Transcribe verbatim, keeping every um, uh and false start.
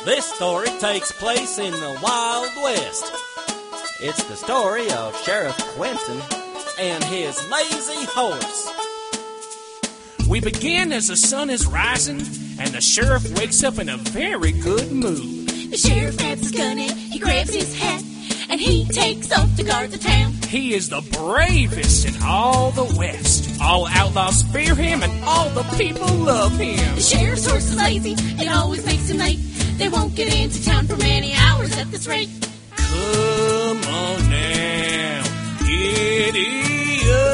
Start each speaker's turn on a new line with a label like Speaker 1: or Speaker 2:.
Speaker 1: This story takes place in the Wild West. It's the story of Sheriff Quentin and his lazy horse.
Speaker 2: We begin as the sun is rising, and the sheriff wakes up in a very good mood.
Speaker 3: The sheriff grabs his gun and he grabs his hat, and he takes off to guard the town.
Speaker 2: He is the bravest in all the West. All outlaws fear him, and all the people love him.
Speaker 3: The sheriff's horse is lazy, it always makes him late. They won't get into town for many hours at this rate.
Speaker 2: Come on now, giddy up.